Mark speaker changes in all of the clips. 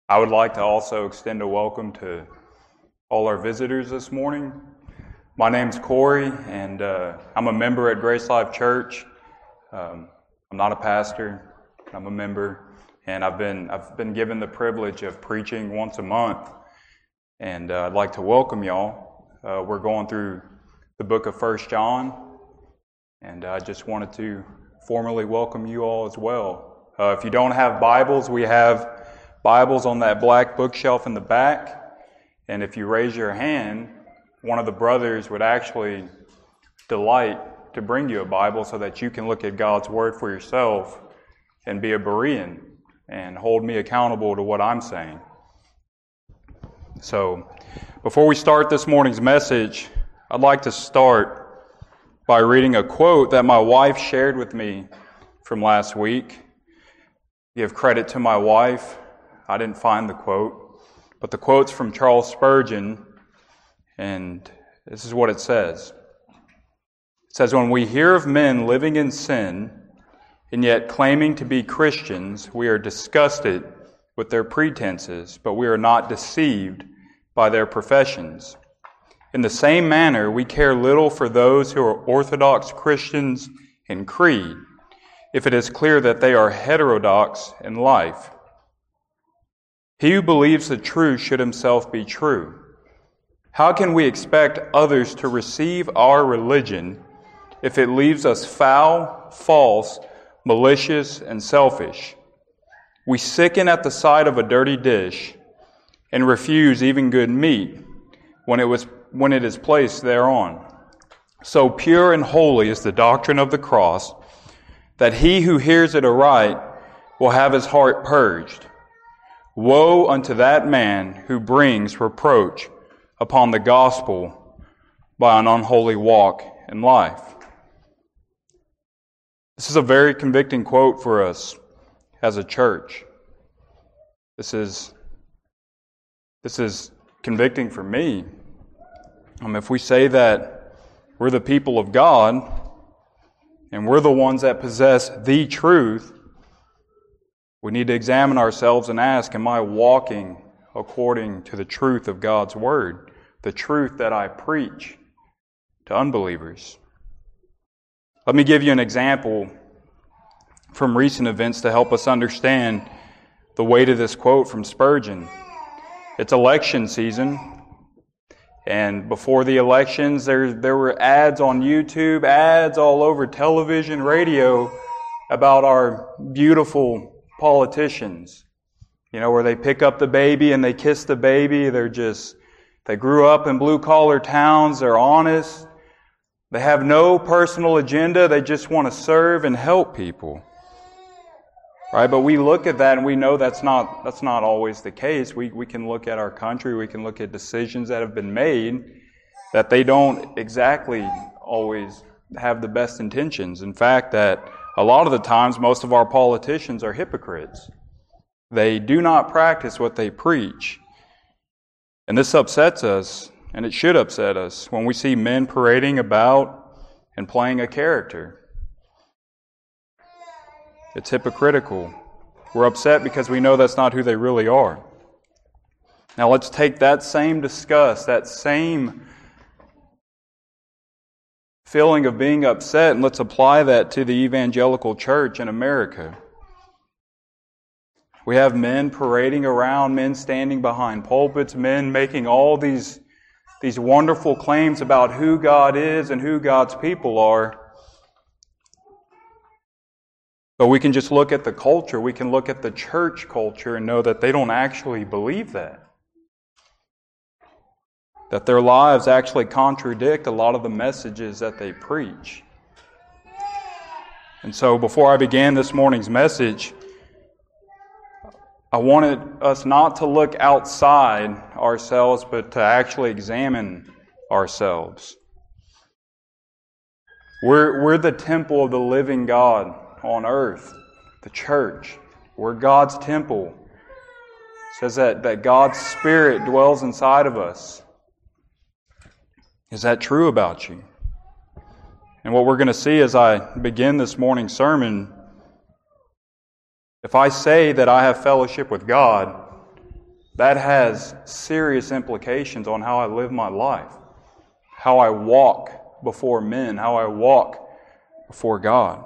Speaker 1: I would like to also extend a welcome to all our visitors this morning. My name's Corey, and I'm a member at Grace Life Church. I'm not a pastor. I'm a member, and I've been given the privilege of preaching once a month, and I'd like to welcome y'all. We're going through the book of 1 John, and I just wanted to formally welcome you all as well. If you don't have Bibles, we have Bibles on that black bookshelf in the back, and if you raise your hand, one of the brothers would actually delight to bring you a Bible so that you can look at God's Word for yourself and be a Berean and hold me accountable to what I'm saying. So, before we start this morning's message, I'd like to start by reading a quote that my wife shared with me from last week. Give credit to my wife. I didn't find the quote, but the quote's from Charles Spurgeon, and this is what it says. It says, "When we hear of men living in sin and yet claiming to be Christians, we are disgusted with their pretenses, but we are not deceived by their professions. In the same manner, we care little for those who are Orthodox Christians in creed, if it is clear that they are heterodox in life. He who believes the truth should himself be true. How can we expect others to receive our religion if it leaves us foul, false, malicious, and selfish? We sicken at the sight of a dirty dish and refuse even good meat when it is placed thereon. So pure and holy is the doctrine of the cross that he who hears it aright will have his heart purged. Woe unto that man who brings reproach upon the gospel by an unholy walk in life." This is a very convicting quote for us as a church. This is convicting for me. If we say that we're the people of God and we're the ones that possess the truth, we need to examine ourselves and ask, am I walking according to the truth of God's Word, the truth that I preach to unbelievers? Let me give you an example from recent events to help us understand the weight of this quote from Spurgeon. It's election season, and before the elections, there were ads on YouTube, ads all over television, radio about our beautiful politicians, where they pick up the baby and they kiss the baby. They grew up in blue-collar towns. They're honest. They have no personal agenda. They just want to serve and help people. Right? But we look at that and we know that's not always the case. We can look at our country. We can look at decisions that have been made that they don't exactly always have the best intentions. In fact, that a lot of the times, most of our politicians are hypocrites. They do not practice what they preach. And this upsets us, and it should upset us, when we see men parading about and playing a character. It's hypocritical. We're upset because we know that's not who they really are. Now let's take that same disgust, that same feeling of being upset, and let's apply that to the evangelical church in America. We have men parading around, men standing behind pulpits, men making all these wonderful claims about who God is and who God's people are. But we can just look at the culture, we can look at the church culture and know that they don't actually believe that. That their lives actually contradict a lot of the messages that they preach. And so before I began this morning's message, I wanted us not to look outside ourselves, but to actually examine ourselves. We're the temple of the living God on earth, the church. We're God's temple. It says that God's Spirit dwells inside of us. Is that true about you? And what we're going to see as I begin this morning's sermon, if I say that I have fellowship with God, that has serious implications on how I live my life, how I walk before men, how I walk before God.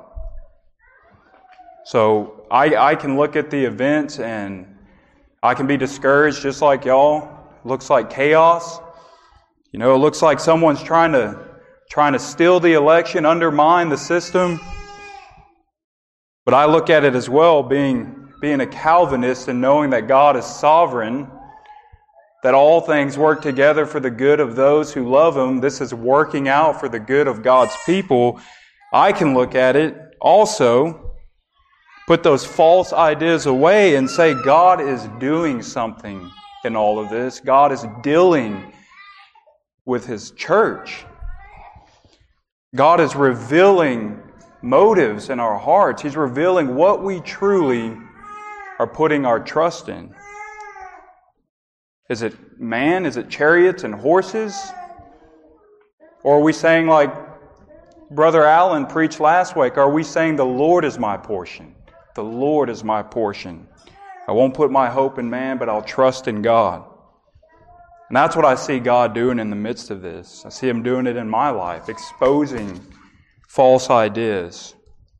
Speaker 1: So I can look at the events and I can be discouraged just like y'all. It looks like chaos. It looks like someone's trying to steal the election, undermine the system. But I look at it as well, being a Calvinist and knowing that God is sovereign, that all things work together for the good of those who love Him. This is working out for the good of God's people. I can look at it also, put those false ideas away and say God is doing something in all of this. God is dealing with His church. God is revealing motives in our hearts. He's revealing what we truly are putting our trust in. Is it man? Is it chariots and horses? Or are we saying, like Brother Allen preached last week, are we saying the Lord is my portion? The Lord is my portion. I won't put my hope in man, but I'll trust in God. And that's what I see God doing in the midst of this. I see Him doing it in my life, exposing false ideas.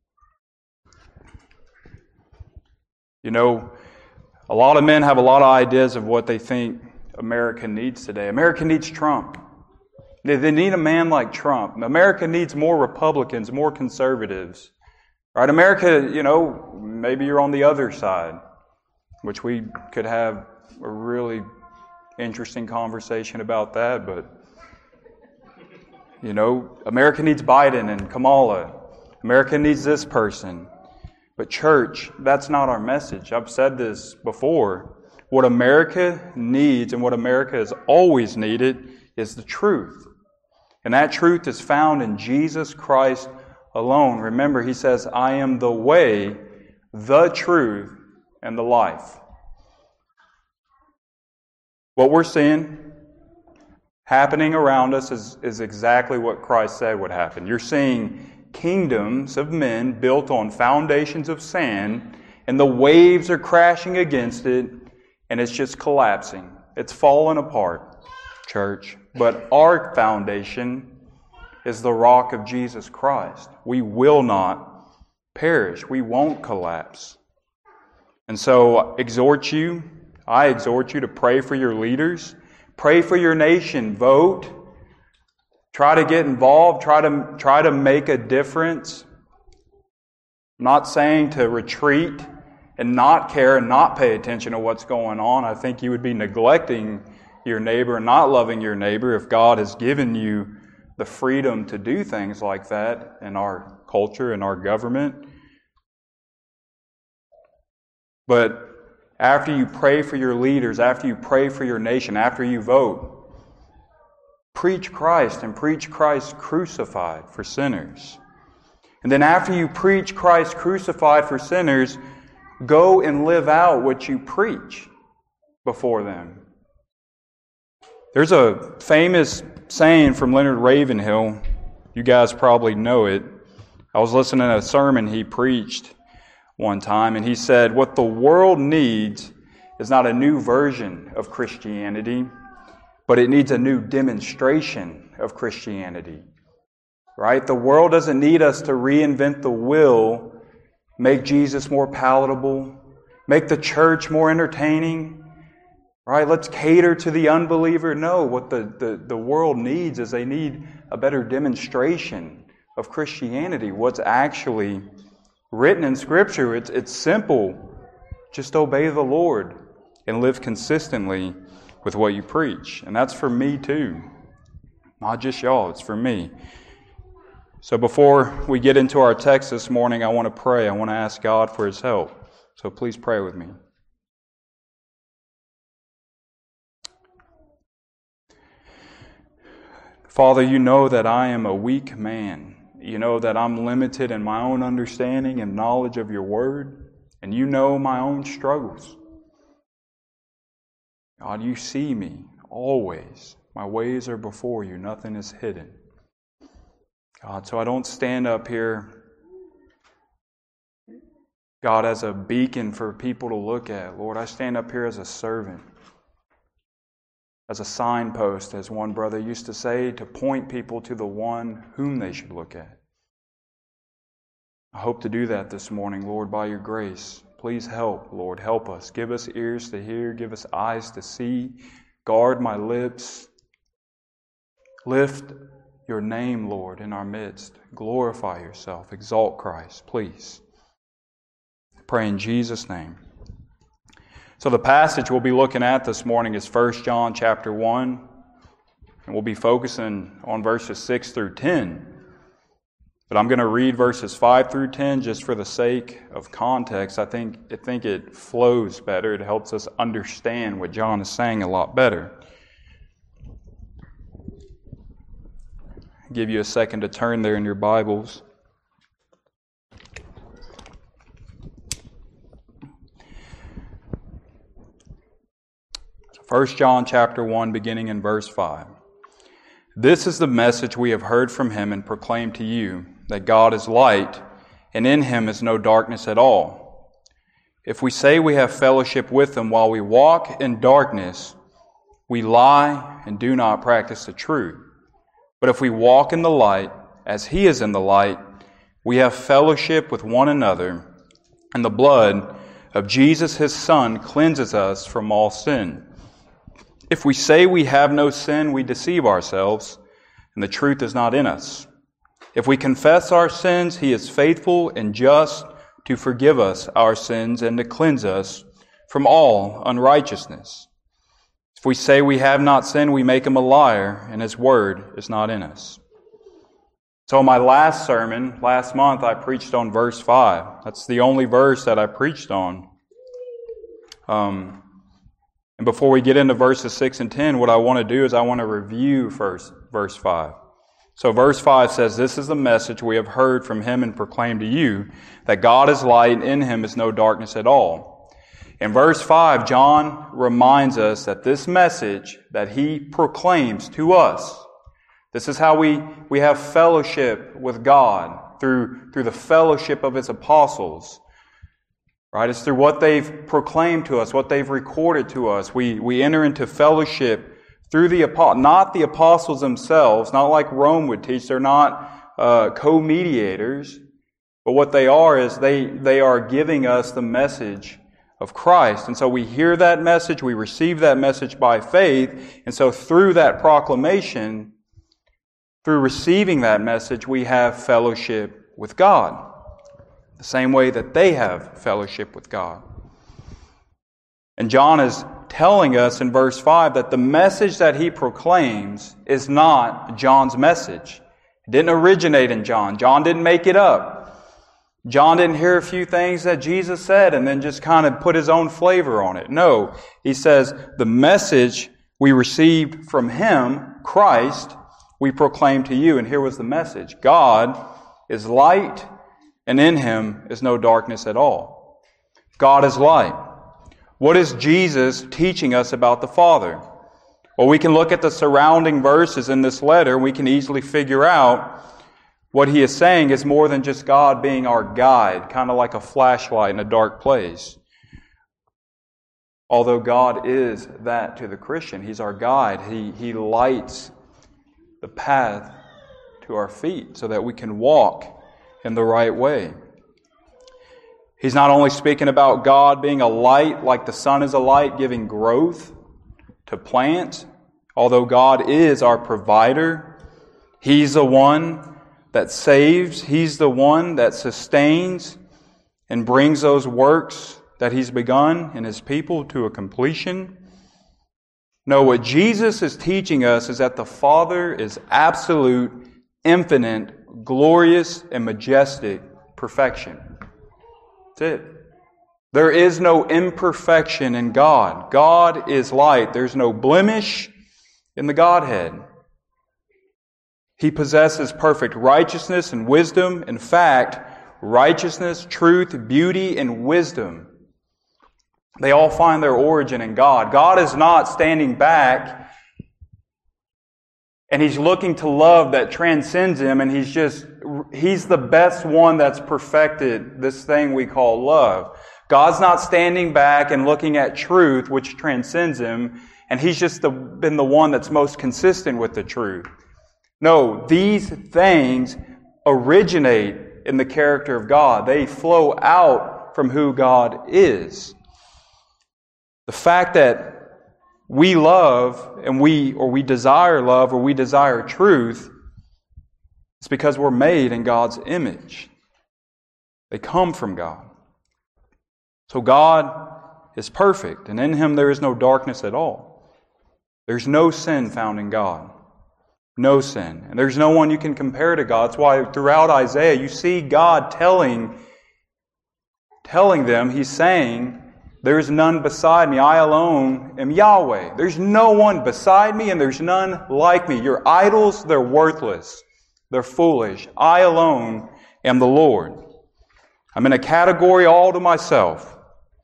Speaker 1: A lot of men have a lot of ideas of what they think America needs today. America needs Trump. They need a man like Trump. America needs more Republicans, more conservatives. Right? America, maybe you're on the other side, which we could have a really interesting conversation about that, but America needs Biden and Kamala. America needs this person. But church, that's not our message. I've said this before. What America needs and what America has always needed is the truth. And that truth is found in Jesus Christ alone. Remember, He says, I am the way, the truth, and the life. What we're seeing happening around us is exactly what Christ said would happen. You're seeing kingdoms of men built on foundations of sand, and the waves are crashing against it, and it's just collapsing. It's falling apart, church. But our foundation is the rock of Jesus Christ. We will not perish. We won't collapse. And so I exhort you to pray for your leaders. Pray for your nation. Vote. Try to get involved. Try to make a difference. I'm not saying to retreat and not care and not pay attention to what's going on. I think you would be neglecting your neighbor and not loving your neighbor if God has given you the freedom to do things like that in our culture, in our government. But after you pray for your leaders, after you pray for your nation, after you vote, preach Christ and preach Christ crucified for sinners. And then after you preach Christ crucified for sinners, go and live out what you preach before them. There's a famous saying from Leonard Ravenhill. You guys probably know it. I was listening to a sermon he preached one time, and he said, what the world needs is not a new version of Christianity, but it needs a new demonstration of Christianity. Right? The world doesn't need us to reinvent the wheel, make Jesus more palatable, make the church more entertaining. Right? Let's cater to the unbeliever. No, what the world needs is they need a better demonstration of Christianity, what's actually written in Scripture. It's simple. Just obey the Lord and live consistently with what you preach. And that's for me too. Not just y'all, it's for me. So before we get into our text this morning, I want to pray. I want to ask God for His help. So please pray with me. Father, you know that I am a weak man. You know that I'm limited in my own understanding and knowledge of your word. And you know my own struggles. God, you see me always. My ways are before you. Nothing is hidden. God, so I don't stand up here, God, as a beacon for people to look at. Lord, I stand up here as a servant. as a signpost, as one brother used to say, to point people to the one whom they should look at. I hope to do that this morning, Lord, by your grace. Please help, Lord. Help us. Give us ears to hear. Give us eyes to see. Guard my lips. Lift your name, Lord, in our midst. Glorify yourself. Exalt Christ, please. Pray in Jesus' name. So the passage we'll be looking at this morning is 1 John chapter 1, and we'll be focusing on verses 6 through 10. But I'm going to read verses 5 through 10 just for the sake of context. I think it flows better. It helps us understand what John is saying a lot better. I'll give you a second to turn there in your Bibles. 1 John chapter 1, beginning in verse 5. This is the message we have heard from him and proclaimed to you, that God is light, and in him is no darkness at all. If we say we have fellowship with him while we walk in darkness, we lie and do not practice the truth. But if we walk in the light, as he is in the light, we have fellowship with one another, and the blood of Jesus his Son cleanses us from all sin. If we say we have no sin, we deceive ourselves, and the truth is not in us. If we confess our sins, he is faithful and just to forgive us our sins and to cleanse us from all unrighteousness. If we say we have not sinned, we make him a liar, and his word is not in us. So in my last sermon, last month, I preached on verse 5. That's the only verse that I preached on. And before we get into verses 6 and 10, what I want to do is I want to review first verse 5. So verse 5 says, this is the message we have heard from him and proclaimed to you, that God is light, and in him is no darkness at all. In verse 5, John reminds us that this message that he proclaims to us, this is how we have fellowship with God, through the fellowship of his apostles. Right? It's through what they've proclaimed to us, what they've recorded to us. We enter into fellowship through not the apostles themselves, not like Rome would teach. They're not co-mediators. But what they are is they are giving us the message of Christ. And so we hear that message, we receive that message by faith. And so through that proclamation, through receiving that message, we have fellowship with God. The same way that they have fellowship with God. And John is telling us in verse 5 that the message that he proclaims is not John's message. It didn't originate in John. John didn't make it up. John didn't hear a few things that Jesus said and then just kind of put his own flavor on it. No, he says the message we received from him, Christ, we proclaim to you. And here was the message. God is light, and in him is no darkness at all. God is light. What is Jesus teaching us about the Father? Well, we can look at the surrounding verses in this letter, and we can easily figure out what he is saying is more than just God being our guide, kind of like a flashlight in a dark place. Although God is that to the Christian, he's our guide. He lights the path to our feet so that we can walk in the right way. He's not only speaking about God being a light, like the sun is a light, giving growth to plants. Although God is our provider, he's the one that saves, he's the one that sustains and brings those works that he's begun in his people to a completion. No, what Jesus is teaching us is that the Father is absolute, infinite, glorious and majestic perfection. That's it. There is no imperfection in God. God is light. There's no blemish in the Godhead. He possesses perfect righteousness and wisdom. In fact, righteousness, truth, beauty, and wisdom, they all find their origin in God. God is not standing back and he's looking to love that transcends him, and he's the best one that's perfected this thing we call love. God's not standing back and looking at truth, which transcends him, and he's just been the one that's most consistent with the truth. No, these things originate in the character of God. They flow out from who God is. The fact that we love and we desire love or we desire truth is because we're made in God's image. They come from God. So God is perfect, and in Him there is no darkness at all. There's no sin found in God. No sin. And there's no one you can compare to God. That's why throughout Isaiah you see God telling them, He's saying, there is none beside me. I alone am Yahweh. There's no one beside me and there's none like me. Your idols, they're worthless. They're foolish. I alone am the Lord. I'm in a category all to myself.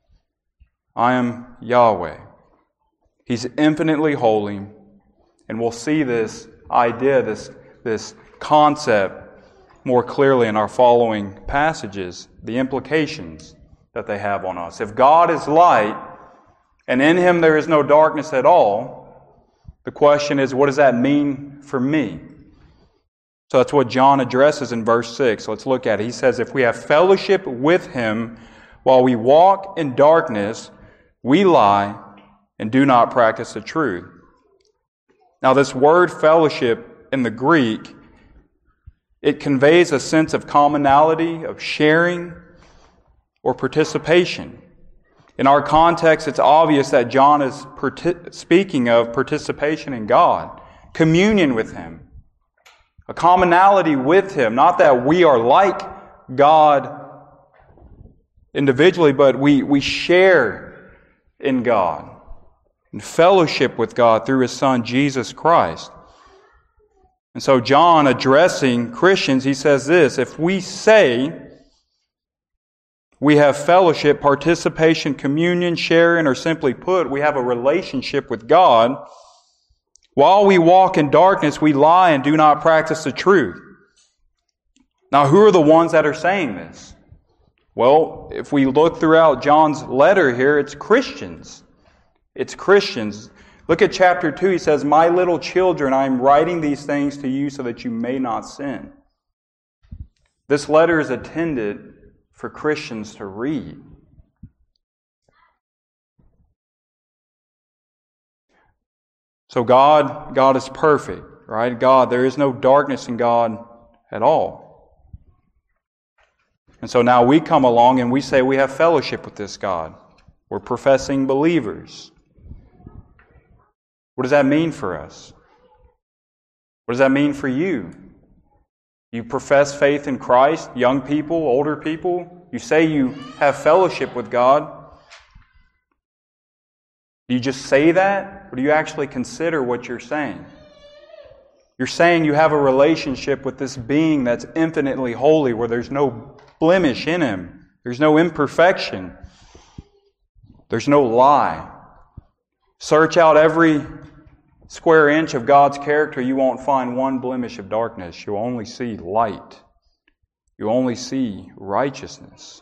Speaker 1: I am Yahweh. He's infinitely holy. And we'll see this idea, this concept more clearly in our following passages, the implications that they have on us. If God is light, and in Him there is no darkness at all, the question is, what does that mean for me? So that's what John addresses in verse 6. Let's look at it. He says, if we have fellowship with Him while we walk in darkness, we lie and do not practice the truth. Now this word fellowship in the Greek, it conveys a sense of commonality, of sharing, or participation. In our context, it's obvious that John is speaking of participation in God, communion with Him, a commonality with Him. Not that we are like God individually, but we share in God, in fellowship with God through His Son, Jesus Christ. And so John, addressing Christians, he says this, if we say we have fellowship, participation, communion, sharing, or simply put, we have a relationship with God, while we walk in darkness, we lie and do not practice the truth. Now, who are the ones that are saying this? Well, if we look throughout John's letter here, it's Christians. It's Christians. Look at chapter 2. He says, my little children, I am writing these things to you so that you may not sin. This letter is intended for Christians to read. So God is perfect, right? God, there is no darkness in God at all. And so now we come along and we say we have fellowship with this God. We're professing believers. What does that mean for us? What does that mean for you? You profess faith in Christ, young people, older people. You say you have fellowship with God. Do you just say that? Or do you actually consider what you're saying? You're saying you have a relationship with this being that's infinitely holy, where there's no blemish in Him. There's no imperfection. There's no lie. Search out every square inch of God's character, you won't find one blemish of darkness. You'll only see light. You'll only see righteousness.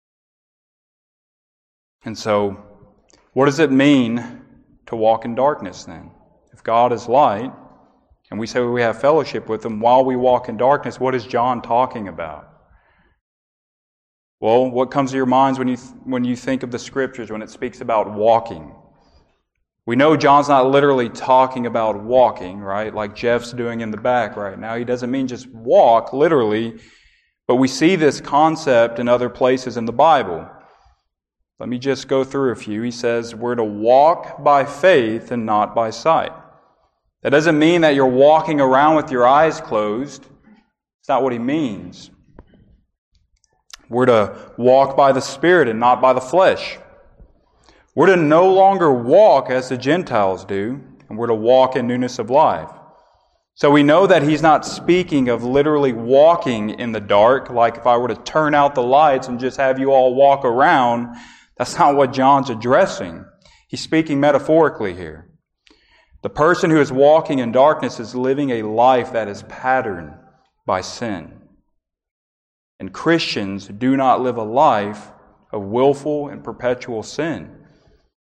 Speaker 1: And so, what does it mean to walk in darkness then? If God is light, and we say we have fellowship with Him while we walk in darkness, what is John talking about? Well, what comes to your minds when you think of the Scriptures, when it speaks about walking? We know John's not literally talking about walking, right? Like Jeff's doing in the back right now. He doesn't mean just walk, literally. But we see this concept in other places in the Bible. Let me just go through a few. He says we're to walk by faith and not by sight. That doesn't mean that you're walking around with your eyes closed. It's not what he means. We're to walk by the Spirit and not by the flesh. We're to no longer walk as the Gentiles do, and we're to walk in newness of life. So we know that he's not speaking of literally walking in the dark, like if I were to turn out the lights and just have you all walk around. That's not what John's addressing. He's speaking metaphorically here. The person who is walking in darkness is living a life that is patterned by sin. And Christians do not live a life of willful and perpetual sin.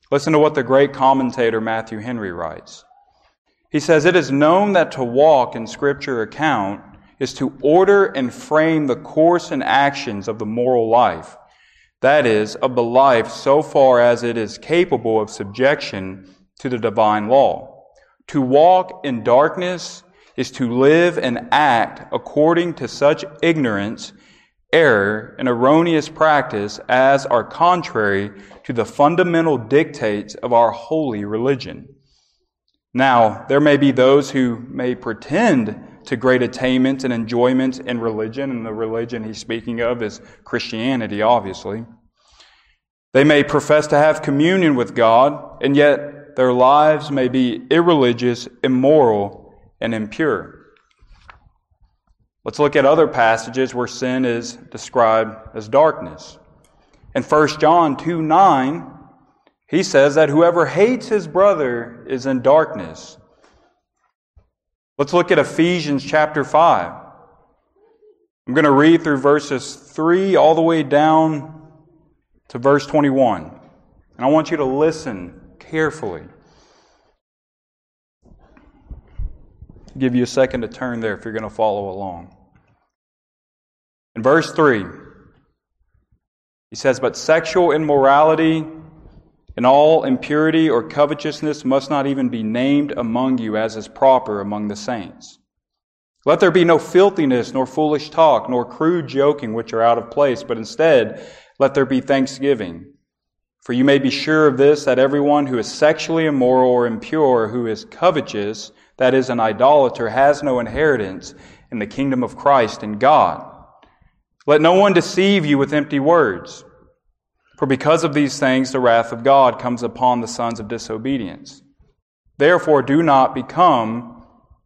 Speaker 1: Listen to what the great commentator Matthew Henry writes. He says, "It is known that to walk in Scripture account is to order and frame the course and actions of the moral life, that is, of the life so far as it is capable of subjection to the divine law. To walk in darkness is to live and act according to such ignorance, error, and erroneous practice as are contrary to the fundamental dictates of our holy religion." Now, there may be those who may pretend to great attainment and enjoyment in religion, and the religion he's speaking of is Christianity, obviously. They may profess to have communion with God, and yet their lives may be irreligious, immoral, and impure. Let's look at other passages where sin is described as darkness. In 1 John 2:9, he says that whoever hates his brother is in darkness. Let's look at Ephesians chapter 5. I'm going to read through verses 3 all the way down to verse 21. And I want you to listen carefully. I'll give you a second to turn there if you're going to follow along. In verse 3, he says, "But sexual immorality and all impurity or covetousness must not even be named among you as is proper among the saints. Let there be no filthiness, nor foolish talk, nor crude joking which are out of place, but instead let there be thanksgiving. For you may be sure of this, that everyone who is sexually immoral or impure, who is covetous, that is an idolater, has no inheritance in the kingdom of Christ and God. Let no one deceive you with empty words. For because of these things, the wrath of God comes upon the sons of disobedience. Therefore, do not become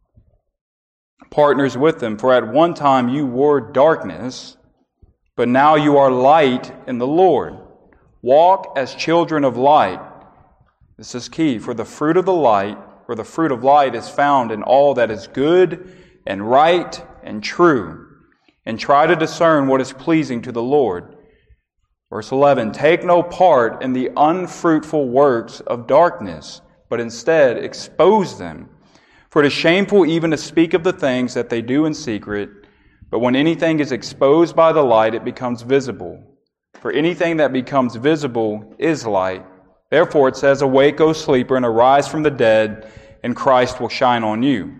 Speaker 1: partners with them. For at one time you were darkness, but now you are light in the Lord. Walk as children of light." This is key. "For the fruit of the light, or the fruit of light, is found in all that is good and right and true. And try to discern what is pleasing to the Lord." Verse 11, "Take no part in the unfruitful works of darkness, but instead expose them. For it is shameful even to speak of the things that they do in secret, but when anything is exposed by the light, it becomes visible. For anything that becomes visible is light. Therefore it says, 'Awake, O sleeper, and arise from the dead, and Christ will shine on you.'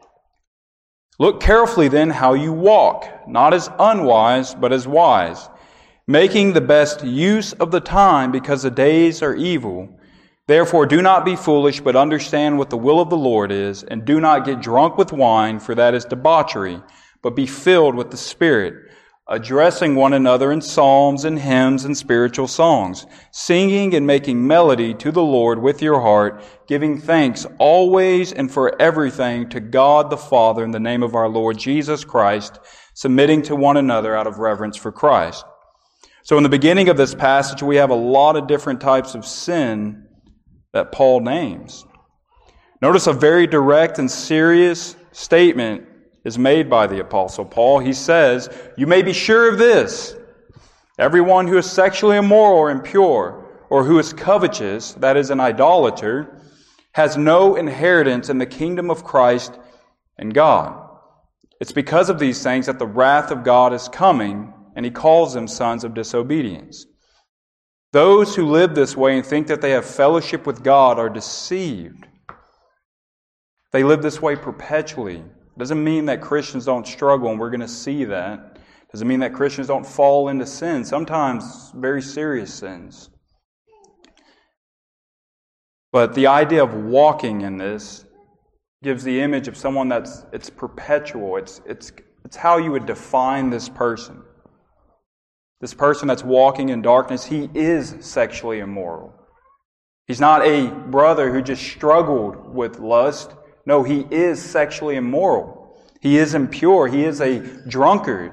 Speaker 1: Look carefully then how you walk, not as unwise, but as wise, making the best use of the time, because the days are evil. Therefore do not be foolish, but understand what the will of the Lord is, and do not get drunk with wine, for that is debauchery, but be filled with the Spirit, addressing one another in psalms and hymns and spiritual songs, singing and making melody to the Lord with your heart, giving thanks always and for everything to God the Father in the name of our Lord Jesus Christ, submitting to one another out of reverence for Christ." So in the beginning of this passage, we have a lot of different types of sin that Paul names. Notice a very direct and serious statement is made by the Apostle Paul. He says, "You may be sure of this. Everyone who is sexually immoral or impure, or who is covetous, that is an idolater, has no inheritance in the kingdom of Christ and God." It's because of these things that the wrath of God is coming, and he calls them sons of disobedience. Those who live this way and think that they have fellowship with God are deceived. They live this way perpetually. It doesn't mean that Christians don't struggle, and we're going to see that. It doesn't mean that Christians don't fall into sin, sometimes very serious sins. But the idea of walking in this gives the image of someone it's perpetual. It's how you would define this person. This person that's walking in darkness, he is sexually immoral. He's not a brother who just struggled with lust. No, he is sexually immoral. He is impure. He is a drunkard.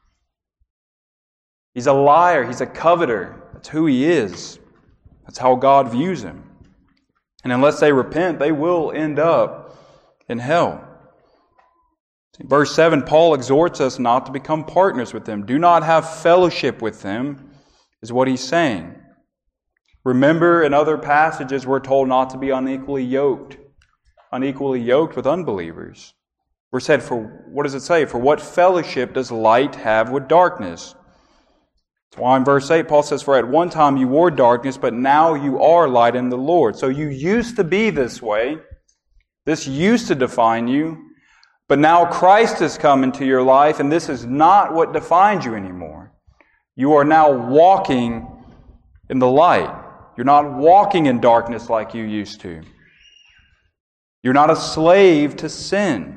Speaker 1: He's a liar. He's a coveter. That's who he is. That's how God views him. And unless they repent, they will end up in hell. In verse 7, Paul exhorts us not to become partners with them. Do not have fellowship with them, is what he's saying. Remember, in other passages, we're told not to be unequally yoked with unbelievers. We're said, what does it say? For what fellowship does light have with darkness? That's why in verse 8, Paul says, for at one time you were darkness, but now you are light in the Lord. So you used to be this way. This used to define you. But now Christ has come into your life, and this is not what defines you anymore. You are now walking in the light. You're not walking in darkness like you used to. You're not a slave to sin.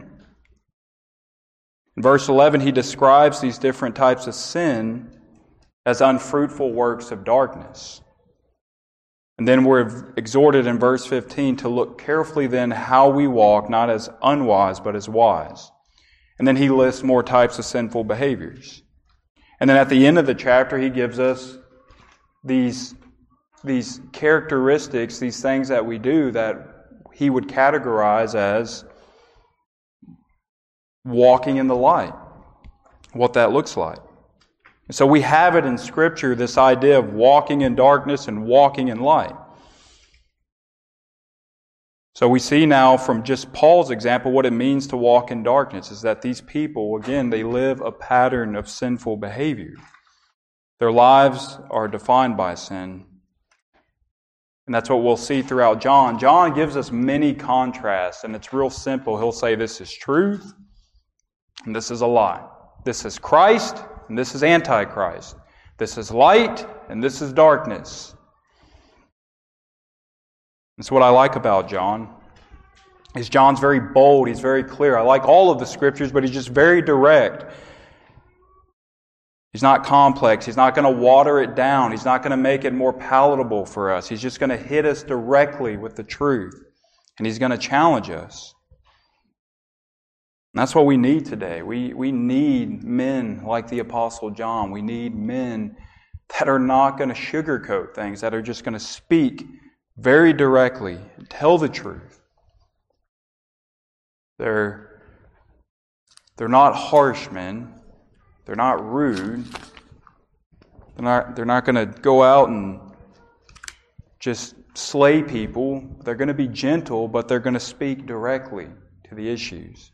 Speaker 1: In verse 11, he describes these different types of sin as unfruitful works of darkness. And then we're exhorted in verse 15 to look carefully then how we walk, not as unwise, but as wise. And then he lists more types of sinful behaviors. And then at the end of the chapter, he gives us these characteristics, these things that we do that he would categorize as walking in the light, what that looks like. And so we have it in Scripture, this idea of walking in darkness and walking in light. So we see now from just Paul's example what it means to walk in darkness is that these people, again, they live a pattern of sinful behavior. Their lives are defined by sin. And that's what we'll see throughout John. John gives us many contrasts, and it's real simple. He'll say this is truth, and this is a lie. This is Christ, and this is Antichrist. This is light, and this is darkness. That's what I like about John. Is John's very bold, he's very clear. I like all of the Scriptures, but he's just very direct. He's not complex. He's not going to water it down. He's not going to make it more palatable for us. He's just going to hit us directly with the truth. And he's going to challenge us. And that's what we need today. We need men like the Apostle John. We need men that are not going to sugarcoat things, that are just going to speak very directly, tell the truth. They're not harsh men. They're not rude. They're not going to go out and just slay people. They're going to be gentle, but they're going to speak directly to the issues.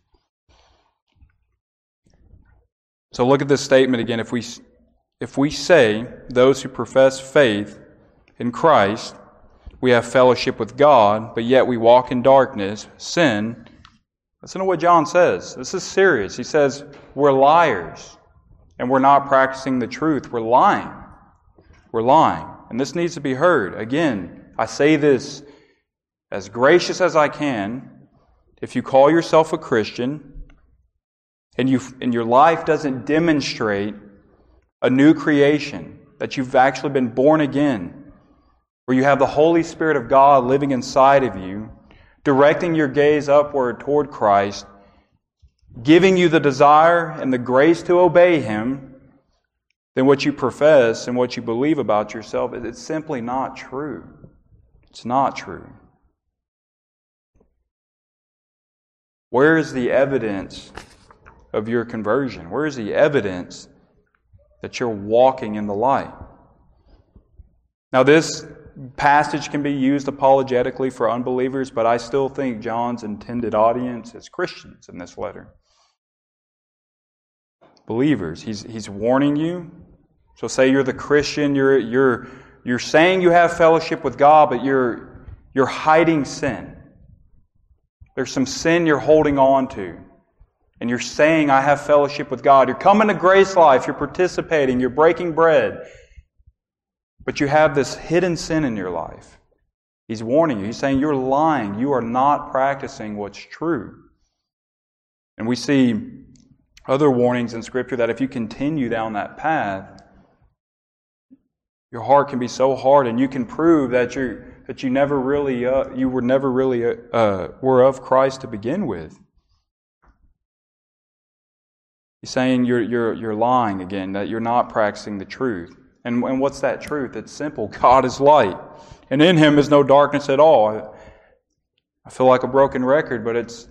Speaker 1: So look at this statement again. If we say, those who profess faith in Christ, we have fellowship with God, but yet we walk in darkness, sin. Listen to what John says. This is serious. He says, we're liars. And we're not practicing the truth. We're lying. We're lying. And this needs to be heard. Again, I say this as gracious as I can. If you call yourself a Christian and your life doesn't demonstrate a new creation, that you've actually been born again, where you have the Holy Spirit of God living inside of you, directing your gaze upward toward Christ, giving you the desire and the grace to obey Him, then what you profess and what you believe about yourself, it's simply not true. It's not true. Where is the evidence of your conversion? Where is the evidence that you're walking in the light? Now, this passage can be used apologetically for unbelievers, but I still think John's intended audience is Christians in this letter. Believers. He's warning you. So say you're the Christian, you're saying you have fellowship with God, but you're hiding sin. There's some sin you're holding on to. And you're saying, I have fellowship with God. You're coming to Grace Life, you're participating, you're breaking bread. But you have this hidden sin in your life. He's warning you. He's saying you're lying. You are not practicing what's true. And we see other warnings in Scripture that if you continue down that path, your heart can be so hard, and you can prove that you never really you were never really were of Christ to begin with. He's saying you're lying again, that you're not practicing the truth. And what's that truth? It's simple. God is light, and in Him is no darkness at all. I feel like a broken record, but it's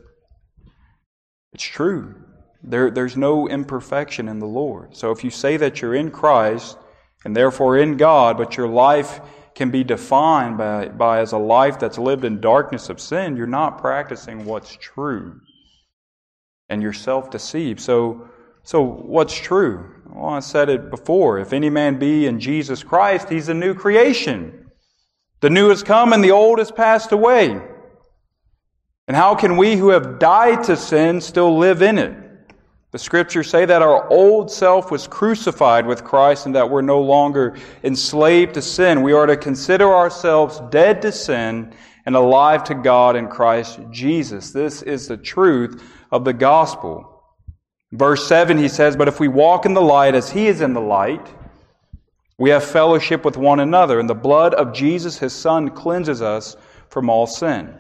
Speaker 1: true. There's no imperfection in the Lord. So if you say that you're in Christ and therefore in God, but your life can be defined by as a life that's lived in darkness of sin, you're not practicing what's true. And you're self-deceived. So what's true? Well, I said it before. If any man be in Jesus Christ, he's a new creation. The new has come and the old has passed away. And how can we who have died to sin still live in it? The Scriptures say that our old self was crucified with Christ and that we're no longer enslaved to sin. We are to consider ourselves dead to sin and alive to God in Christ Jesus. This is the truth of the gospel. Verse 7, he says, "But if we walk in the light as He is in the light, we have fellowship with one another, and the blood of Jesus, His Son, cleanses us from all sin."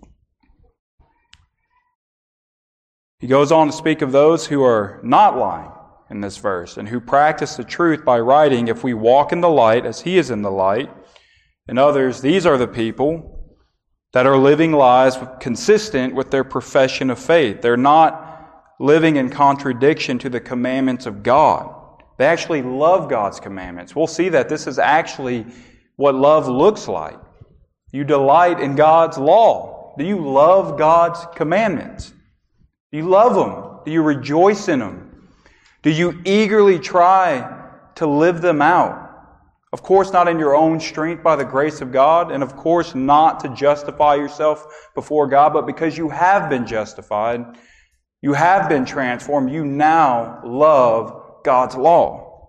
Speaker 1: He goes on to speak of those who are not lying in this verse and who practice the truth by writing, "If we walk in the light as He is in the light." And others, these are the people that are living lives consistent with their profession of faith. They're not living in contradiction to the commandments of God. They actually love God's commandments. We'll see that this is actually what love looks like. You delight in God's law. Do you love God's commandments? Do you love them? Do you rejoice in them? Do you eagerly try to live them out? Of course, not in your own strength by the grace of God, and of course not to justify yourself before God, but because you have been justified, you have been transformed, you now love God's law.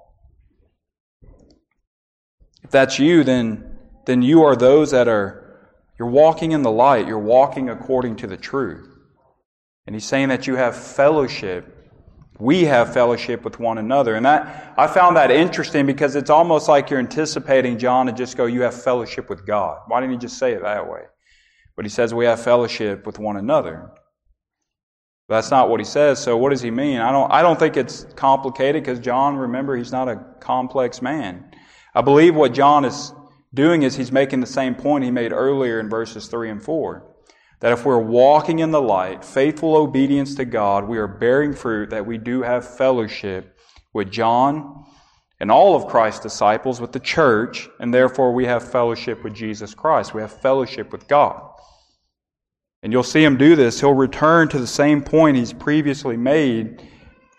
Speaker 1: If that's you, then you are those that you're walking in the light, you're walking according to the truth. And he's saying that you have fellowship. We have fellowship with one another. And I found that interesting because it's almost like you're anticipating John to just go, "You have fellowship with God." Why didn't he just say it that way? But he says we have fellowship with one another. But that's not what he says. So what does he mean? I don't think it's complicated because John, remember, he's not a complex man. I believe what John is doing is he's making the same point he made earlier in verses 3 and 4. That if we're walking in the light, faithful obedience to God, we are bearing fruit, that we do have fellowship with John and all of Christ's disciples, with the church, and therefore we have fellowship with Jesus Christ. We have fellowship with God. And you'll see him do this. He'll return to the same point he's previously made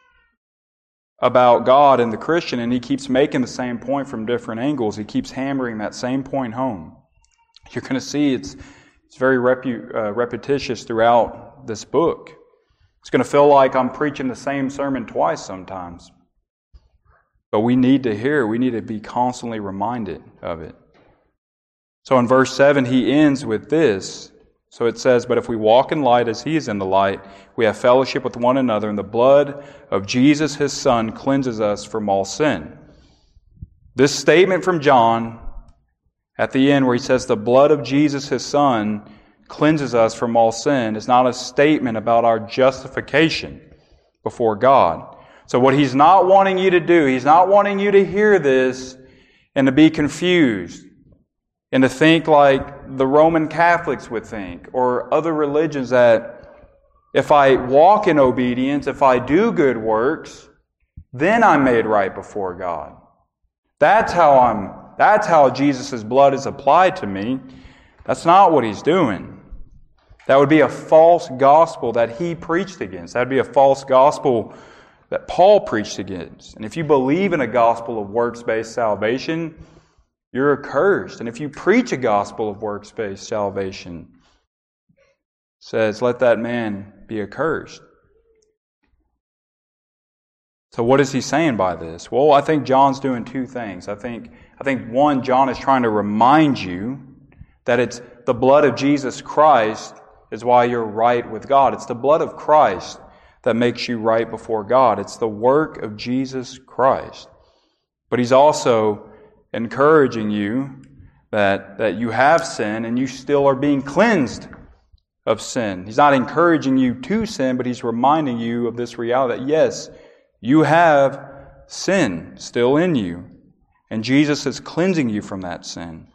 Speaker 1: about God and the Christian, and he keeps making the same point from different angles. He keeps hammering that same point home. You're going to see it's very repetitious throughout this book. It's going to feel like I'm preaching the same sermon twice sometimes. But we need to hear, we need to be constantly reminded of it. So in verse 7, he ends with this. So it says, "But if we walk in light as He is in the light, we have fellowship with one another, and the blood of Jesus, His Son, cleanses us from all sin." This statement from John at the end where he says the blood of Jesus, His Son, cleanses us from all sin is not a statement about our justification before God. So what he's not wanting you to do, he's not wanting you to hear this and to be confused and to think like the Roman Catholics would think or other religions that if I walk in obedience, if I do good works, then I'm made right before God. That's how Jesus' blood is applied to me. That's not what he's doing. That would be a false gospel that he preached against. That would be a false gospel that Paul preached against. And if you believe in a gospel of works-based salvation, you're accursed. And if you preach a gospel of works-based salvation, it says, let that man be accursed. So what is he saying by this? Well, I think John's doing two things. I think one, John is trying to remind you that it's the blood of Jesus Christ is why you're right with God. It's the blood of Christ that makes you right before God. It's the work of Jesus Christ. But he's also encouraging you that you have sin and you still are being cleansed of sin. He's not encouraging you to sin, but he's reminding you of this reality that yes, you have sin still in you, and Jesus is cleansing you from that sin.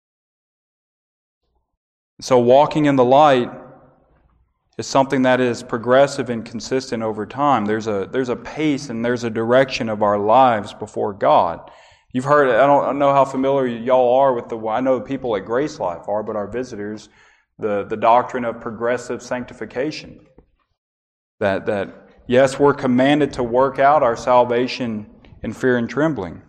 Speaker 1: So walking in the light is something that is progressive and consistent over time. There's a pace and there's a direction of our lives before God. You've heard, I don't know how familiar y'all are with I know people at Grace Life are, but our visitors, the doctrine of progressive sanctification. That yes, we're commanded to work out our salvation in fear and trembling.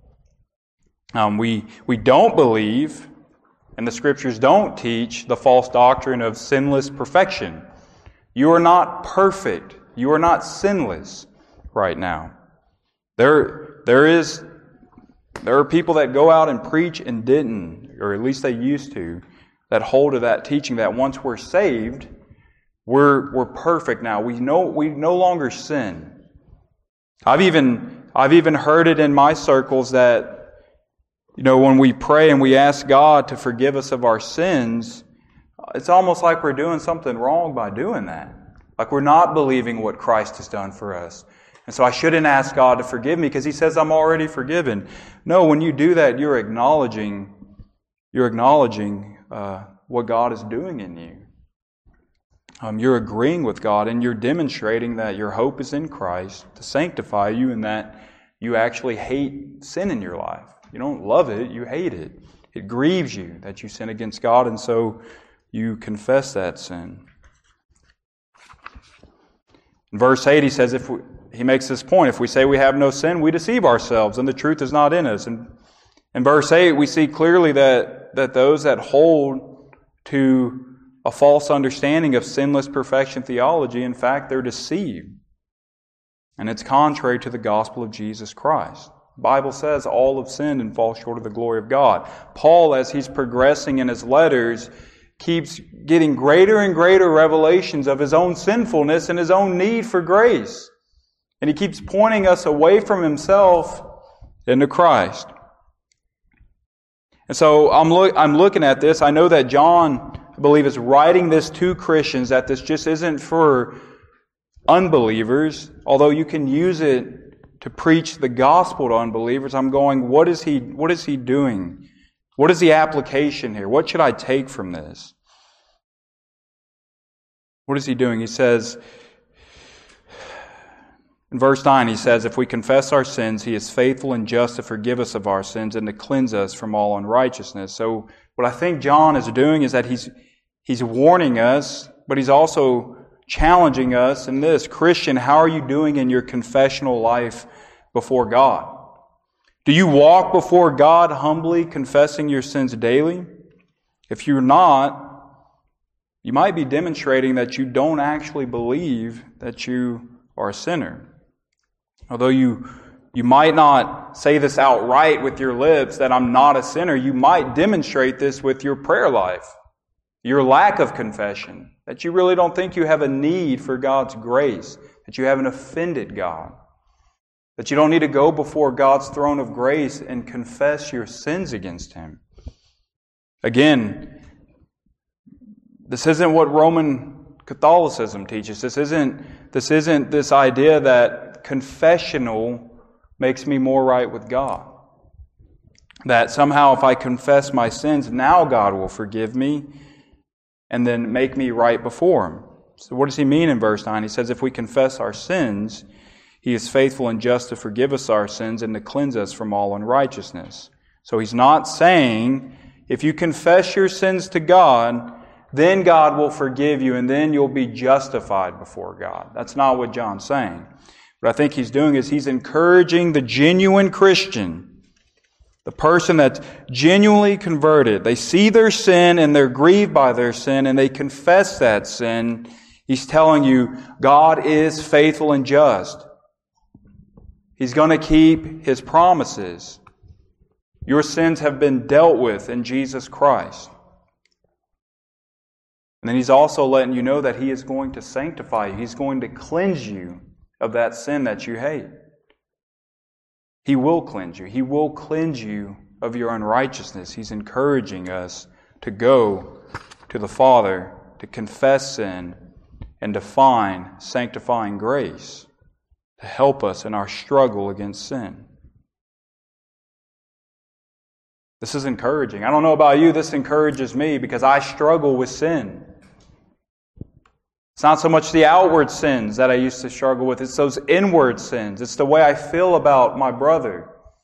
Speaker 1: We don't believe, and the Scriptures don't teach, the false doctrine of sinless perfection. You are not perfect. You are not sinless right now. There are people that go out and preach and didn't, or at least they used to, that hold to that teaching that once we're saved, we're perfect now. We no longer sin. I've even heard it in my circles that, when we pray and we ask God to forgive us of our sins, it's almost like we're doing something wrong by doing that. Like we're not believing what Christ has done for us. And so I shouldn't ask God to forgive me because He says I'm already forgiven. No, when you do that, you're acknowledging what God is doing in you. You're agreeing with God, and you're demonstrating that your hope is in Christ to sanctify you, and that you actually hate sin in your life. You don't love it, you hate it. It grieves you that you sin against God, and so you confess that sin. In verse 8, he says, he makes this point, if we say we have no sin, we deceive ourselves, and the truth is not in us. And in verse 8, we see clearly that those that hold to a false understanding of sinless perfection theology, in fact, they're deceived. And it's contrary to the gospel of Jesus Christ. The Bible says all have sinned and fall short of the glory of God. Paul, as he's progressing in his letters, keeps getting greater and greater revelations of his own sinfulness and his own need for grace. And he keeps pointing us away from himself into Christ. And so I'm looking at this. I know that John, I believe, is writing this to Christians, that this just isn't for unbelievers, although you can use it to preach the gospel to unbelievers. I'm going, what is he doing? What is the application here? What should I take from this? What is he doing? He says, in verse 9, he says, if we confess our sins, He is faithful and just to forgive us of our sins and to cleanse us from all unrighteousness. So what I think John is doing is that he's warning us, but he's also challenging us in this. Christian, how are you doing in your confessional life before God? Do you walk before God humbly, confessing your sins daily? If you're not, you might be demonstrating that you don't actually believe that you are a sinner. Although you might not say this outright with your lips, that I'm not a sinner, you might demonstrate this with your prayer life, your lack of confession, that you really don't think you have a need for God's grace, that you haven't offended God, that you don't need to go before God's throne of grace and confess your sins against Him. Again, this isn't what Roman Catholicism teaches. This isn't this idea that confessional makes me more right with God. That somehow if I confess my sins, now God will forgive me and then make me right before Him. So what does he mean in verse 9? He says, if we confess our sins, He is faithful and just to forgive us our sins and to cleanse us from all unrighteousness. So he's not saying, if you confess your sins to God, then God will forgive you and then you'll be justified before God. That's not what John's saying. What I think he's doing is he's encouraging the genuine Christian, the person that's genuinely converted. They see their sin and they're grieved by their sin and they confess that sin. He's telling you, God is faithful and just. He's going to keep His promises. Your sins have been dealt with in Jesus Christ. And then He's also letting you know that He is going to sanctify you. He's going to cleanse you of that sin that you hate. He will cleanse you. He will cleanse you of your unrighteousness. He's encouraging us to go to the Father, to confess sin, and to find sanctifying grace to help us in our struggle against sin. This is encouraging. I don't know about you, this encourages me because I struggle with sin. It's not so much the outward sins that I used to struggle with. It's those inward sins. It's the way I feel about my brother.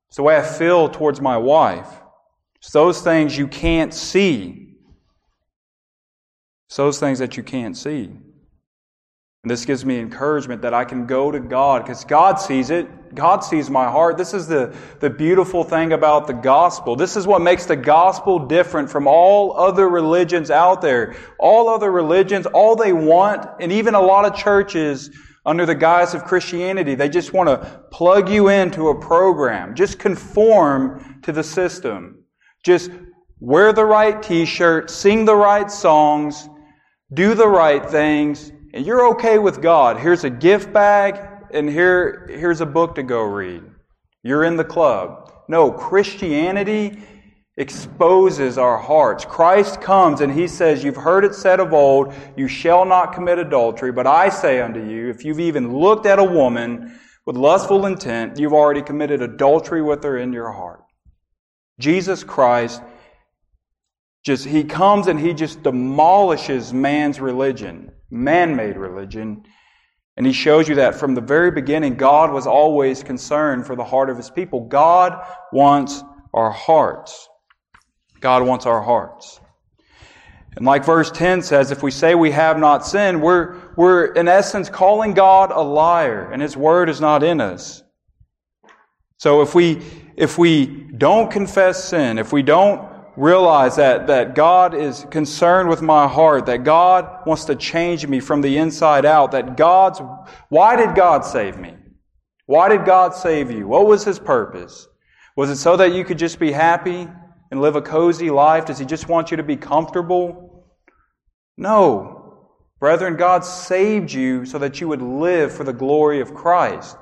Speaker 1: It's the way I feel towards my wife. It's those things you can't see. It's those things that you can't see. And this gives me encouragement that I can go to God because God sees it. God sees my heart. This is the beautiful thing about the gospel. This is what makes the gospel different from all other religions out there. All other religions, all they want, and even a lot of churches under the guise of Christianity, they just want to plug you into a program. Just conform to the system. Just wear the right t-shirt, sing the right songs, do the right things, and you're okay with God. Here's a gift bag, and here's a book to go read. You're in the club. No, Christianity exposes our hearts. Christ comes and He says, you've heard it said of old, you shall not commit adultery, but I say unto you, if you've even looked at a woman with lustful intent, you've already committed adultery with her in your heart. Jesus Christ, He comes and He just demolishes man's religion. Man-made religion. And He shows you that from the very beginning, God was always concerned for the heart of His people. God wants our hearts. God wants our hearts. And like verse 10 says, if we say we have not sinned, we're in essence calling God a liar, and His word is not in us. So if we don't confess sin, if we don't realize that God is concerned with my heart, that God wants to change me from the inside out, why did God save me? Why did God save you? What was His purpose? Was it so that you could just be happy and live a cozy life? Does He just want you to be comfortable? No. Brethren, God saved you so that you would live for the glory of Christ.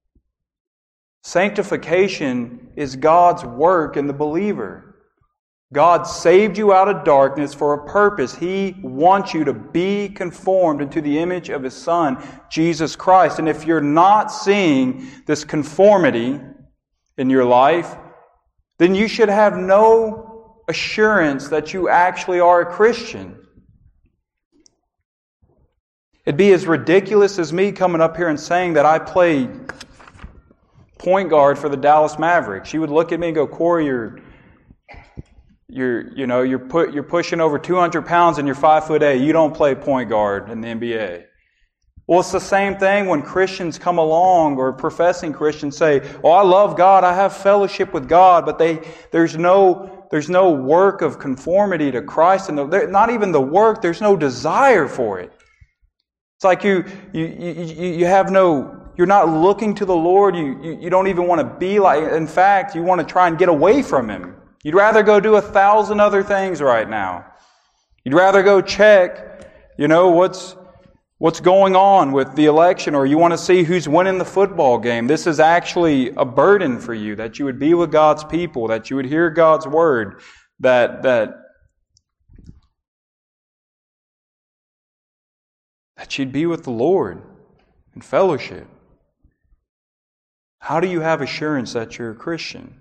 Speaker 1: Sanctification is God's work in the believer. God saved you out of darkness for a purpose. He wants you to be conformed into the image of His Son, Jesus Christ. And if you're not seeing this conformity in your life, then you should have no assurance that you actually are a Christian. It'd be as ridiculous as me coming up here and saying that I played point guard for the Dallas Mavericks. You would look at me and go, Corey, you're pushing over 200 pounds and you're 5'8". You don't play point guard in the NBA. Well, it's the same thing when Christians come along or professing Christians say, "Oh, I love God. I have fellowship with God," but there's no work of conformity to Christ, and not even the work. There's no desire for it. It's like you have no. You're not looking to the Lord. You don't even want to be like. In fact, you want to try and get away from Him. You'd rather go do 1,000 other things right now. You'd rather go check, what's going on with the election, or you want to see who's winning the football game. This is actually a burden for you, that you would be with God's people, that you would hear God's word, that you'd be with the Lord in fellowship. How do you have assurance that you're a Christian?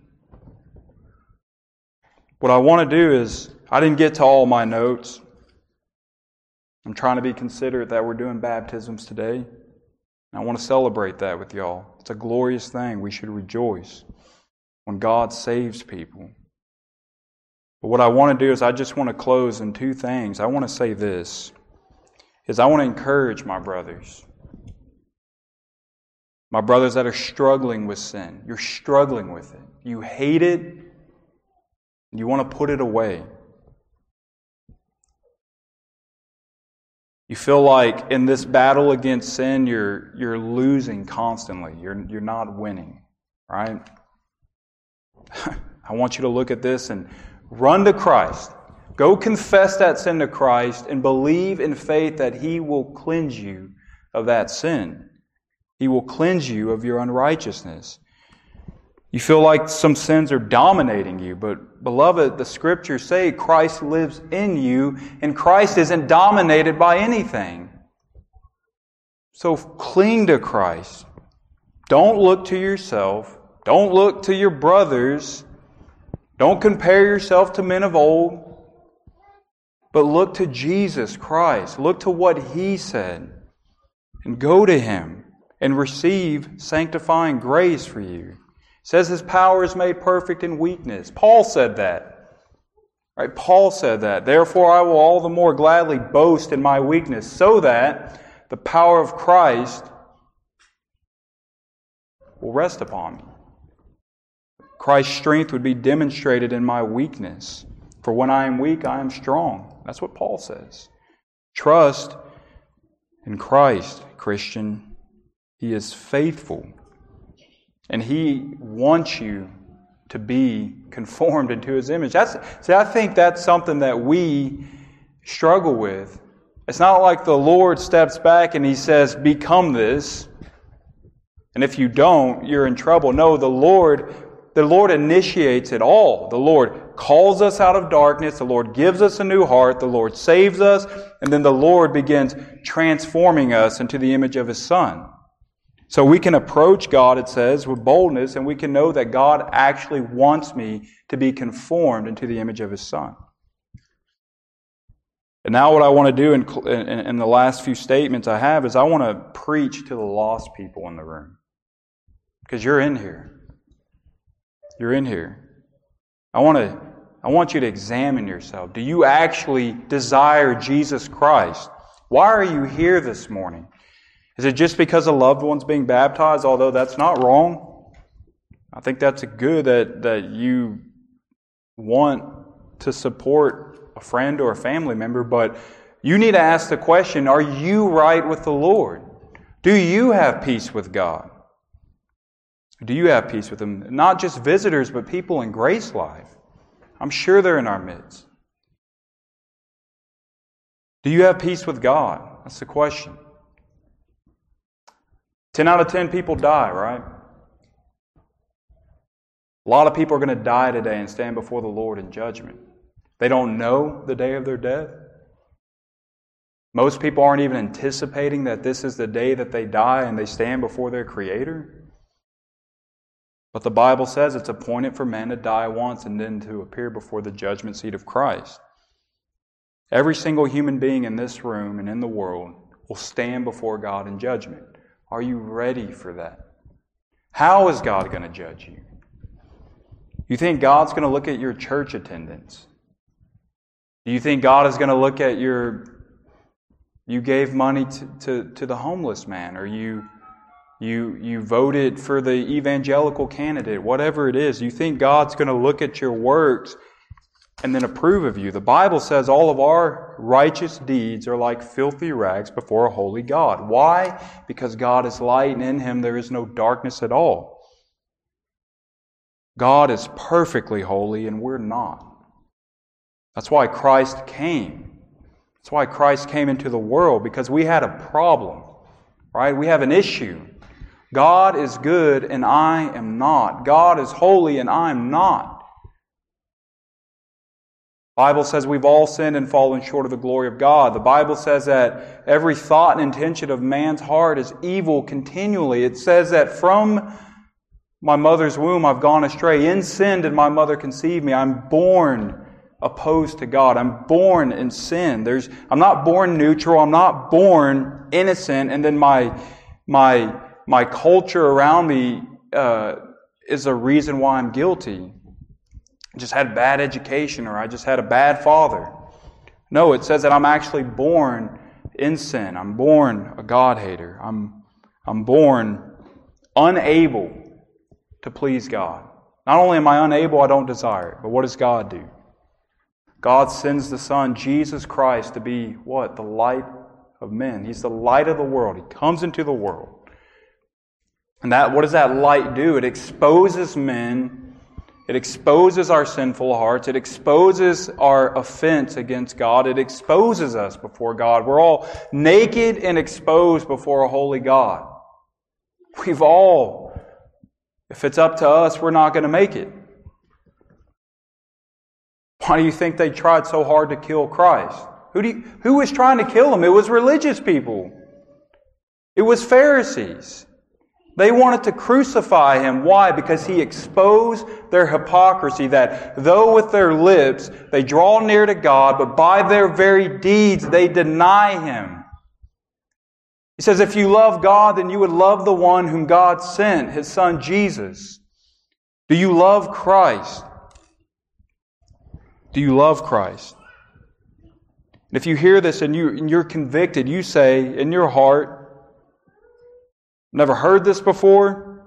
Speaker 1: What I want to do is, I didn't get to all my notes. I'm trying to be considerate that we're doing baptisms today. I want to celebrate that with y'all. It's a glorious thing. We should rejoice when God saves people. But what I want to do is, I just want to close in two things. I want to say this, is I want to encourage my brothers. My brothers that are struggling with sin. You're struggling with it. You hate it. You want to put it away. You feel like in this battle against sin, you're losing constantly. You're not winning, right? I want you to look at this and run to Christ. Go confess that sin to Christ and believe in faith that He will cleanse you of that sin. He will cleanse you of your unrighteousness. You feel like some sins are dominating you, but beloved, the Scriptures say Christ lives in you, and Christ isn't dominated by anything. So cling to Christ. Don't look to yourself. Don't look to your brothers. Don't compare yourself to men of old. But look to Jesus Christ. Look to what He said. And go to Him and receive sanctifying grace for you. says His power is made perfect in weakness. Paul said that. Right? Paul said that. Therefore I will all the more gladly boast in my weakness, so that the power of Christ will rest upon me. Christ's strength would be demonstrated in my weakness. For when I am weak, I am strong. That's what Paul says. Trust in Christ, Christian. He is faithful. And He wants you to be conformed into His image. I think that's something that we struggle with. It's not like the Lord steps back and He says, become this. And if you don't, you're in trouble. No, the Lord initiates it all. The Lord calls us out of darkness. The Lord gives us a new heart. The Lord saves us. And then the Lord begins transforming us into the image of His Son. So we can approach God, it says, with boldness, and we can know that God actually wants me to be conformed into the image of His Son. And now what I want to do in the last few statements I have is I want to preach to the lost people in the room. Because you're in here. You're in here. I want you to examine yourself. Do you actually desire Jesus Christ? Why are you here this morning? Is it just because a loved one's being baptized, although that's not wrong? I think that's good that you want to support a friend or a family member, but you need to ask the question, are you right with the Lord? Do you have peace with God? Do you have peace with Him? Not just visitors, but people in Grace Life. I'm sure they're in our midst. Do you have peace with God? That's the question. 10 out of 10 people die, right? A lot of people are going to die today and stand before the Lord in judgment. They don't know the day of their death. Most people aren't even anticipating that this is the day that they die and they stand before their Creator. But the Bible says it's appointed for man to die once and then to appear before the judgment seat of Christ. Every single human being in this room and in the world will stand before God in judgment. Are you ready for that? How is God going to judge you? You think God's going to look at your church attendance? Do you think God is going to look at you gave money to the homeless man, or you voted for the evangelical candidate, whatever it is? You think God's going to look at your works and then approve of you? The Bible says all of our righteous deeds are like filthy rags before a holy God. Why? Because God is light, and in Him there is no darkness at all. God is perfectly holy, and we're not. That's why Christ came. That's why Christ came into the world, because we had a problem, right? We have an issue. God is good, and I am not. God is holy, and I am not. The Bible says we've all sinned and fallen short of the glory of God. The Bible says that every thought and intention of man's heart is evil continually. It says that from my mother's womb I've gone astray. In sin did my mother conceive me. I'm born opposed to God. I'm born in sin. I'm not born neutral. I'm not born innocent. And then my culture around me is a reason why I'm guilty. I just had bad education, or I just had a bad father. No, it says that I'm actually born in sin. I'm born a God-hater. I'm born unable to please God. Not only am I unable, I don't desire it. But what does God do? God sends the Son, Jesus Christ, to be what? The light of men. He's the light of the world. He comes into the world. And what does that light do? It exposes men. It exposes our sinful hearts. It exposes our offense against God. It exposes us before God. We're all naked and exposed before a holy God. We've all, if it's up to us, we're not going to make it. Why do you think they tried so hard to kill Christ? Who was trying to kill Him? It was religious people. It was Pharisees. They wanted to crucify Him. Why? Because He exposed their hypocrisy, that though with their lips they draw near to God, but by their very deeds they deny Him. He says, if you love God, then you would love the one whom God sent, His Son Jesus. Do you love Christ? Do you love Christ? And if you hear this and you're convicted, you say in your heart, never heard this before.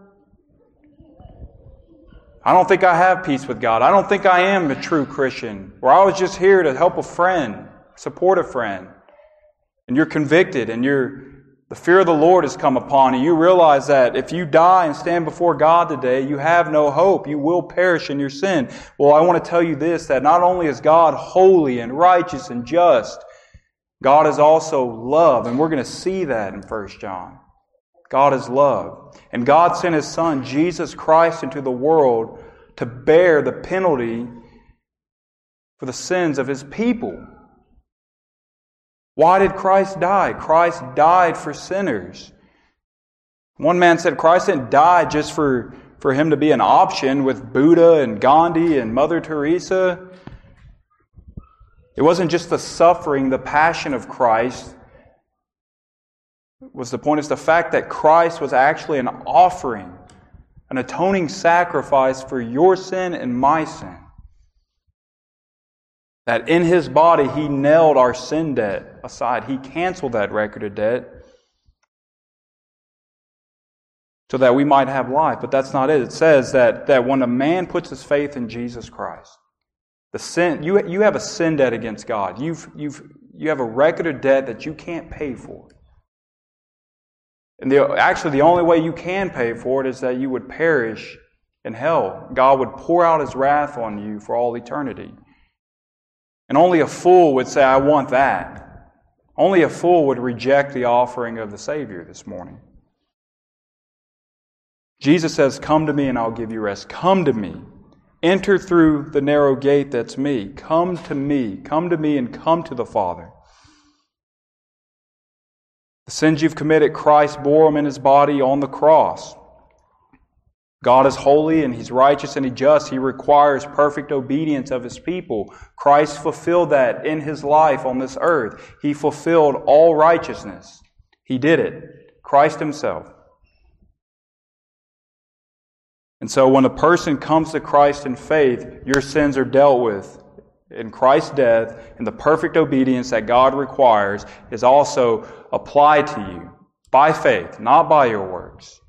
Speaker 1: I don't think I have peace with God. I don't think I am a true Christian. Or I was just here to help a friend, support a friend. And you're convicted and the fear of the Lord has come upon you. You realize that if you die and stand before God today, you have no hope. You will perish in your sin. Well, I want to tell you this, that not only is God holy and righteous and just, God is also love. And we're going to see that in 1 John. God is love. And God sent His Son, Jesus Christ, into the world to bear the penalty for the sins of His people. Why did Christ die? Christ died for sinners. One man said Christ didn't die just for Him to be an option with Buddha and Gandhi and Mother Teresa. It wasn't just the suffering, the passion of Christ was the point. It's the fact that Christ was actually an offering, an atoning sacrifice for your sin and my sin. That in His body He nailed our sin debt aside. He canceled that record of debt so that we might have life. But that's not it. It says that when a man puts his faith in Jesus Christ, the sin you have a sin debt against God. You have a record of debt that you can't pay for. And actually the only way you can pay for it is that you would perish in hell. God would pour out His wrath on you for all eternity. And only a fool would say, I want that. Only a fool would reject the offering of the Savior this morning. Jesus says, come to me and I'll give you rest. Come to me. Enter through the narrow gate that's me. Come to me. Come to me and come to the Father. The sins you've committed, Christ bore them in His body on the cross. God is holy and He's righteous and He's just. He requires perfect obedience of His people. Christ fulfilled that in His life on this earth. He fulfilled all righteousness. He did it. Christ Himself. And so when a person comes to Christ in faith, your sins are dealt with in Christ's death, and the perfect obedience that God requires is also applied to you by faith, not by your works.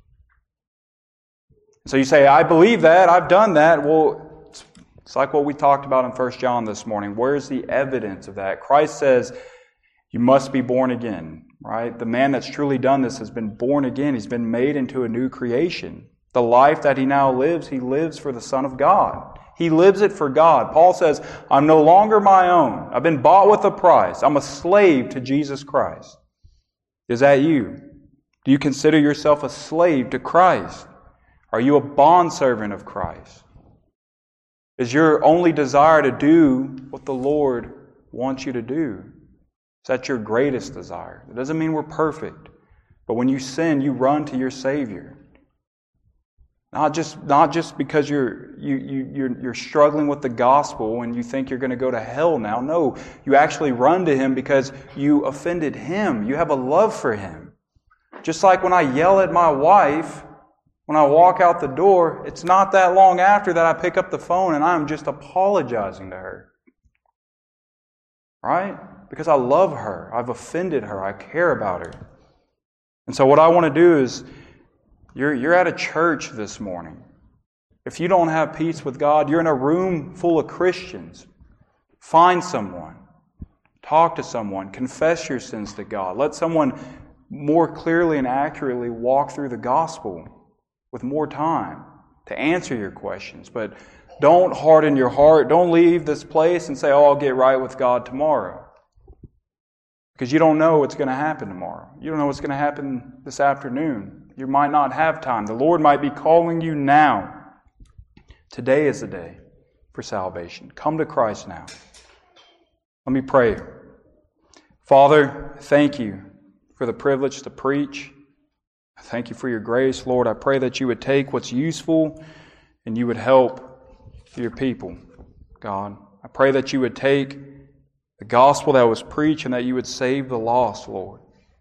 Speaker 1: So you say, I believe that, I've done that. Well, it's like what we talked about in 1 John this morning. Where's the evidence of that? Christ says, you must be born again, right? The man that's truly done this has been born again. He's been made into a new creation. The life that he now lives, he lives for the Son of God. He lives it for God. Paul says, I'm no longer my own. I've been bought with a price. I'm a slave to Jesus Christ. Is that you? Do you consider yourself a slave to Christ? Are you a bondservant of Christ? Is your only desire to do what the Lord wants you to do? Is that your greatest desire? It doesn't mean we're perfect. But when you sin, you run to your Savior. Not just because you're struggling with the gospel and you think you're going to go to hell now. No, you actually run to Him because you offended Him. You have a love for Him. Just like when I yell at my wife, when I walk out the door, it's not that long after that I pick up the phone and I'm just apologizing to her. Right? Because I love her. I've offended her. I care about her. And so what I want to do is, You're at a church this morning. If you don't have peace with God, you're in a room full of Christians. Find someone. Talk to someone. Confess your sins to God. Let someone more clearly and accurately walk through the gospel with more time to answer your questions. But don't harden your heart. Don't leave this place and say, I'll get right with God tomorrow. Because you don't know what's going to happen tomorrow. You don't know what's going to happen this afternoon. You might not have time. The Lord might be calling you now. Today is the day for salvation. Come to Christ now. Let me pray. Father, thank you for the privilege to preach. Thank you for your grace, Lord. I pray that you would take what's useful and you would help your people, God. I pray that you would take the gospel that was preached and that you would save the lost, Lord.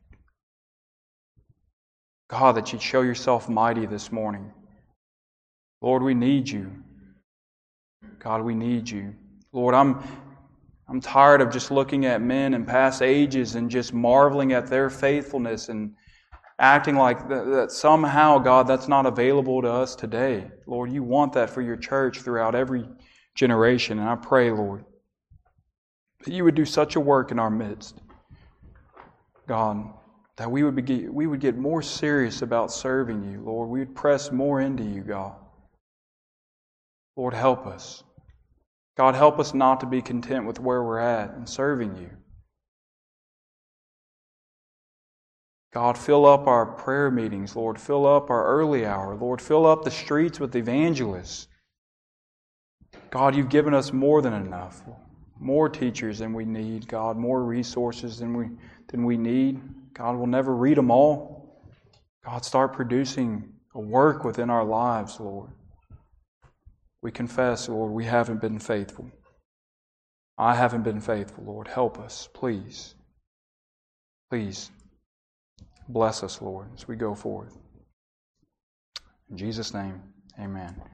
Speaker 1: God, that you'd show yourself mighty this morning. Lord, we need you. God, we need you. Lord, I'm tired of just looking at men in past ages and just marveling at their faithfulness and acting like that somehow, God, that's not available to us today. Lord, you want that for your church throughout every generation. And I pray, Lord, that you would do such a work in our midst, God, that we would get more serious about serving you, Lord. We would press more into you, God. Lord, help us. God, help us not to be content with where we're at and serving you. God, fill up our prayer meetings, Lord. Fill up our early hour. Lord, fill up the streets with evangelists. God, you've given us more than enough. More teachers than we need, God. More resources than we need. God, we'll never read them all. God, start producing a work within our lives, Lord. We confess, Lord, we haven't been faithful. I haven't been faithful, Lord. Help us, please. Please. Bless us, Lord, as we go forth. In Jesus' name, amen.